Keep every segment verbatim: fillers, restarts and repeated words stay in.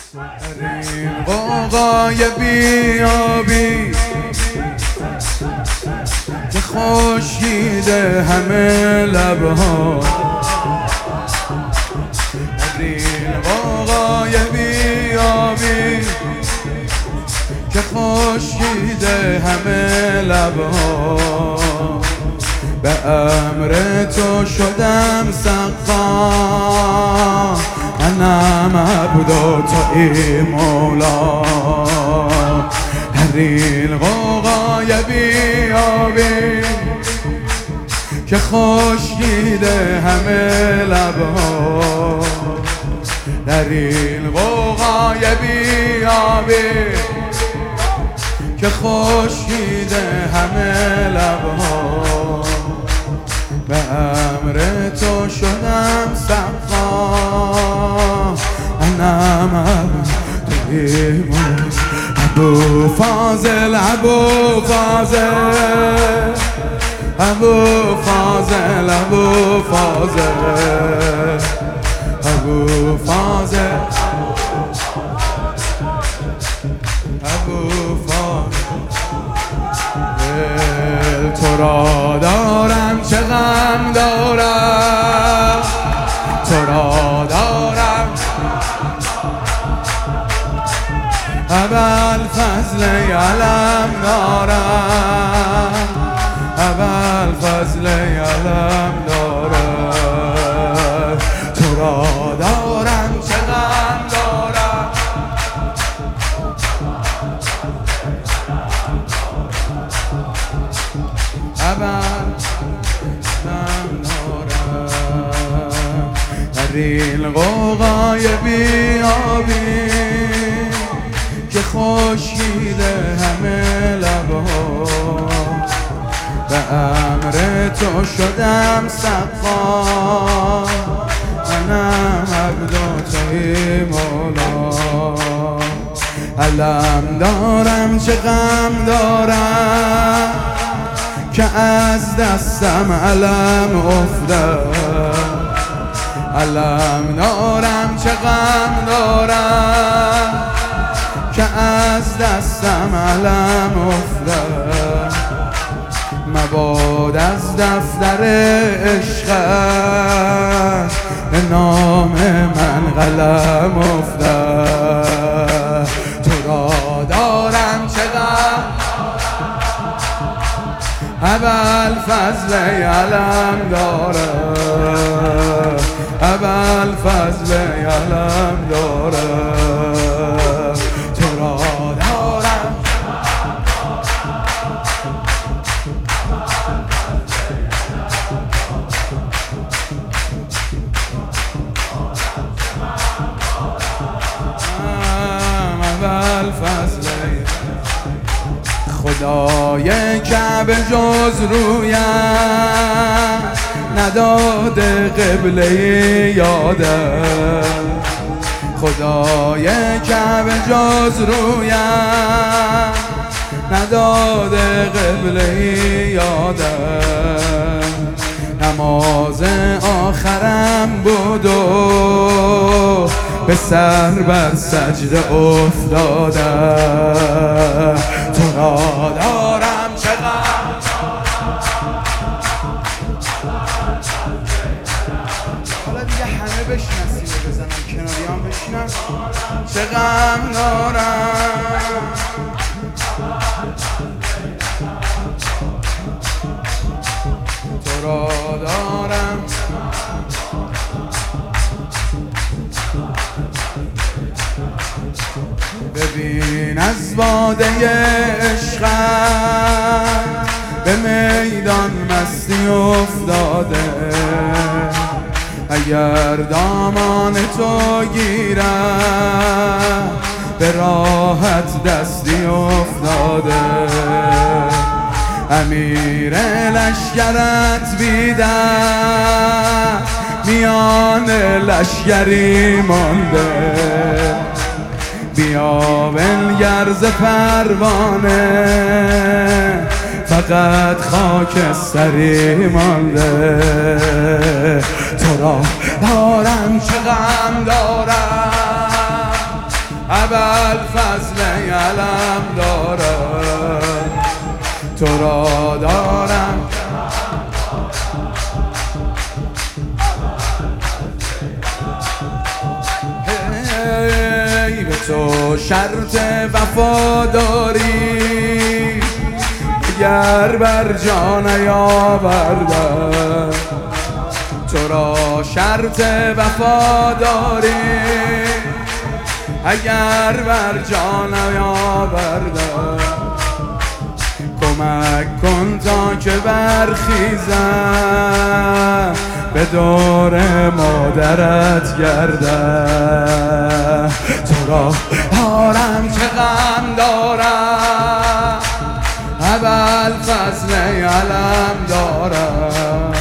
این قوقای بیابی که خورشیده همه لبها، این قوقای بیابی که خورشیده همه لبها، به امر تو شدم سقا، منم عبد و تویی مولا. در این قوقای بیابی که خورشیده همه لبها، در این قوقای بیابی که خورشیده همه لبها، به امر تو شدم سقا، منم تویی مولا. ابو فاضل ابو فاضل ابو فاضل ابو فاضل ابو فاضل ابو فاضل، تو را دارم چه غم دارم، تو را دارم ابوالفضل علم دارم، ابوالفضل علم دارم، تو را دارم چه غم دارم. در این قوقای بیابی که خورشیده همه لبها، به امر تو شدم سقا، منم عبد و تویی مولا. علم دارم چه غم دارم که از دستم علم افتاد، علم دارم چه غم دارم که از دستم علم افتاد، مباد از دفتر عشقت به نام من قلم افتاد. تو را دارم چه غم ابوالفضل علم دارم، ابوالفضل علم دارم، تو را دارم. ابوالفضل خدای کعبه جز رویم نداده قبله یادم، خدای کعبه جز رویم نداده قبله یادم، نماز آخرم بود و به سر بر سجده افتادم، تو را دارم چه غم. حالا دیگه همه بشنسیم و بزنم کناریان بشنم چه غم دارم. تو را دارم ببین از باده عشقت به میدان مستی افتاده، اگر دامان تو گیرم به راحت دستی افتاده، امیر لشکرت بیدم میان لشکری مانده، بیا بنگر ز پروانه فقط خاکستری مانده، تو را دارم چه غم دارم ابوالفضل علم دارم تو را دارم هی به تو شرط وفاداری اگر بر جا نیاوردم تو را شرط وفاداری اگر بر جا نیاوردم کمک کن تا که برخیزم به دور مادرت گردم تو را دارم چه غم دارم ابوالفضل علم دارم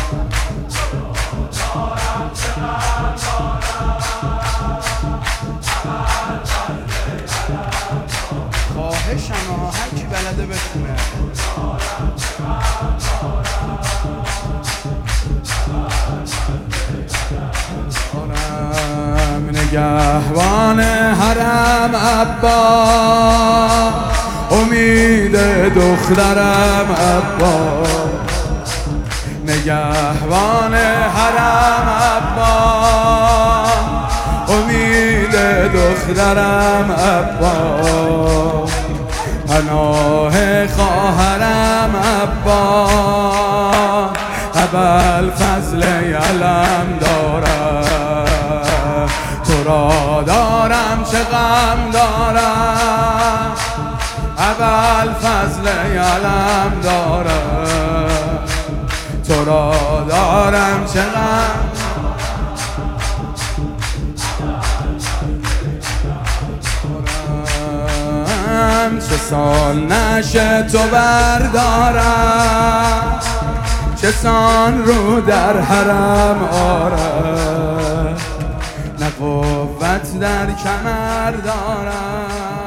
خواهشم ها هر کی بلده بخونه دارم نگهبان حرم عبا امید دخترم عبا نگهبان حرم عبا امید دخترم عبا پناه خواهرم عبا ابوالفضل علم دارم تو را دارم چه غم دارم ابوالفضل علم دارم تو را دارم چه غم چه سال نشه تو بردارم چه سان رو در حرم آرم نه قوت در کمر دارم